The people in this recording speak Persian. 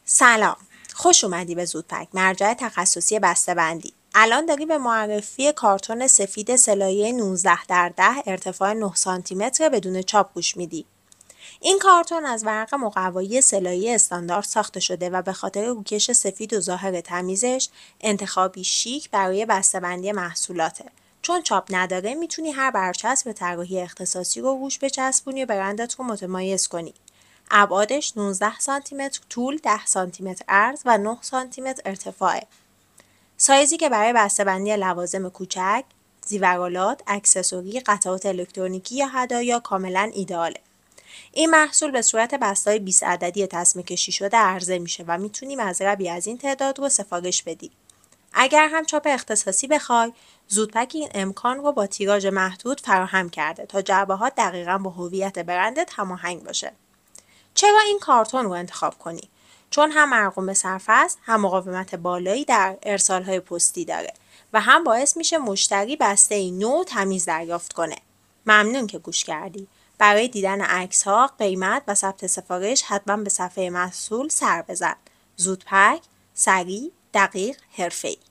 سلام، خوش اومدی به زودپک، مرجع تخصصی بسته‌بندی. الان داری به معرفی کارتون سفید سلایه 19 در 10 ارتفاع 9 سانتی متر بدون چاپ گوش میدی. این کارتون از ورق مقوایی سلایه استاندارد ساخته شده و به خاطر روکش سفید و ظاهر تمیزش انتخابی شیک برای بسته‌بندی محصولاته. چون چاپ نداره میتونی هر برچسب طراحی اختصاصی رو روش بچسبونی و برندت رو متمایز کنی. ابعادش 19 سانتی متر طول، 10 سانتی متر عرض و 9 سانتی متر ارتفاعه. سایزی که برای بسته‌بندی لوازم کوچک، زیورآلات، اکسسوری، قطعات الکترونیکی یا هدایا کاملا ایدئاله. این محصول به صورت بسته‌های 20 عددی تصمیم کشی شده عرضه میشه و میتونی مزرعی از این تعداد رو سفارش بدی. اگر هم چاپ اختصاصی بخوای، زودپک این امکان رو با تیراژ محدود فراهم کرده تا جعبه‌ها دقیقاً با هویت برندت هماهنگ باشه. چرا این کارتون رو انتخاب کنی؟ چون هم مرقوم به صرف است، هم مقاومت بالایی در ارسال‌های پستی داره و هم باعث میشه مشتری بسته‌ای نو تمیز دریافت کنه. ممنون که گوش کردی. برای دیدن عکس‌ها، قیمت و ثبت سفارش حتما به صفحه محصول سر بزن. زودپک، سریع، دقیق، حرفه‌ای.